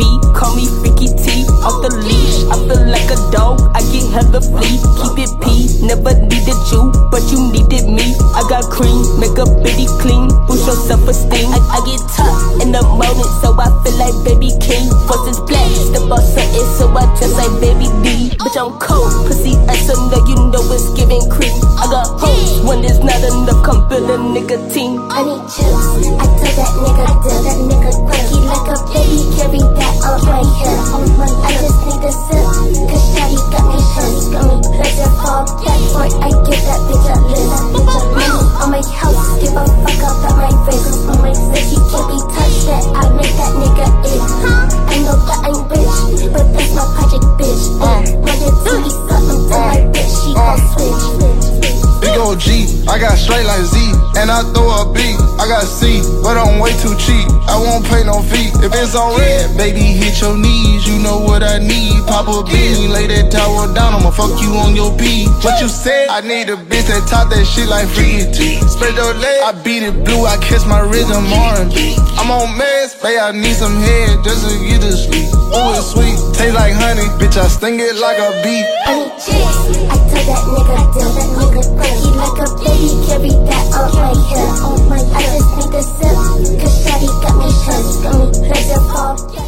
P, call me Freaky T. Off the leash, I feel like a dog, I get hella flea. Keep it P, never needed you, but you needed me. I got cream, make a bitty clean, boost your self-esteem. I get tough in the morning, so I feel like baby king. First is black, step up something, so I dress like baby D. Bitch, I'm cold, pussy ass, so now you know it's giving cream. I got hoes, when there's not enough, come build a nigga team. I need chips, I tell that nigga quirky like a baby, carry that on my hip. I just need a sip, cause shawty got me hooked. Got me pleasure fall back for it, I give that bitch a lift. Money on my house, give a fuck about my wrist. On my wrist, he can't be touched, that I make that nigga it. I know that I'm rich, but that's my project, bitch. Wanted to be something to my bitch, she gon' switch. Big old G, I got straight like Z, and I throw a B. I got C, but I'm way too cheap. I won't pay no fee. If it's on red, baby, hit your knees. You know what I need. Pop a beanie, lay that towel down. I'ma fuck you on your P. What you said? I need a bitch that talk that shit like Freaky T. Spread your leg, I beat it blue. I kiss my rhythm R&B. I'm on meds, babe, I need some head just to get to sleep. Ooh, it's sweet, taste like honey. Bitch, I sting it like a bee. I need chicks, I tell that nigga quirky like a baby, carry that on my hip. I just need a sip, cause shawty got me hooked. Got me pleasure fall.